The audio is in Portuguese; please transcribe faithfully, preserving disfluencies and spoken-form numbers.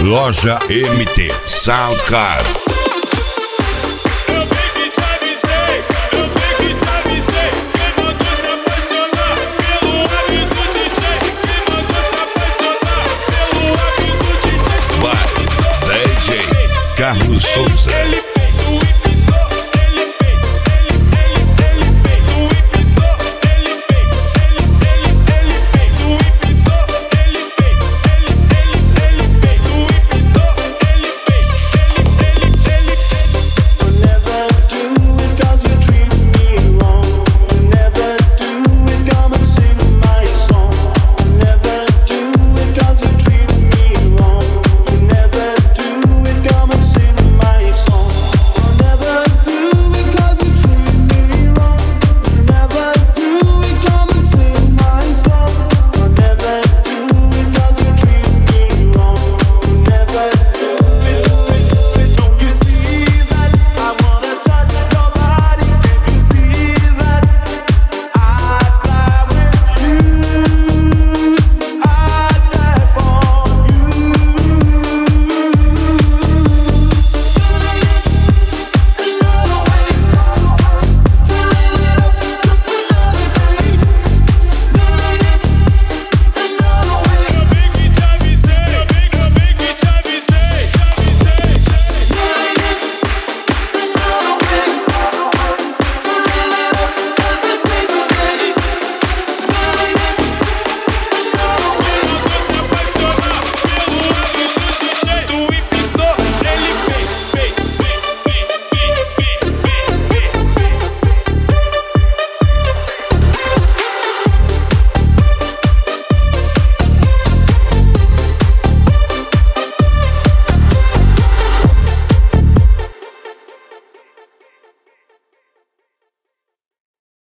Loja M T Soundcard. Eu bem que te avisei, eu bem que te avisei. Quem mandou se apaixonar pelo hábito do D J? Quem mandou se apaixonar pelo hábito do D J? Vai, D J Carlos Souza. Ele